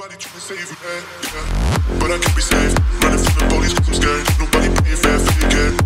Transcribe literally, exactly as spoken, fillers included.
Nobody trying to save you, yeah, yeah. But I can't be safe. Running from the police 'cause I'm scared. Nobody paying fair for you, kid.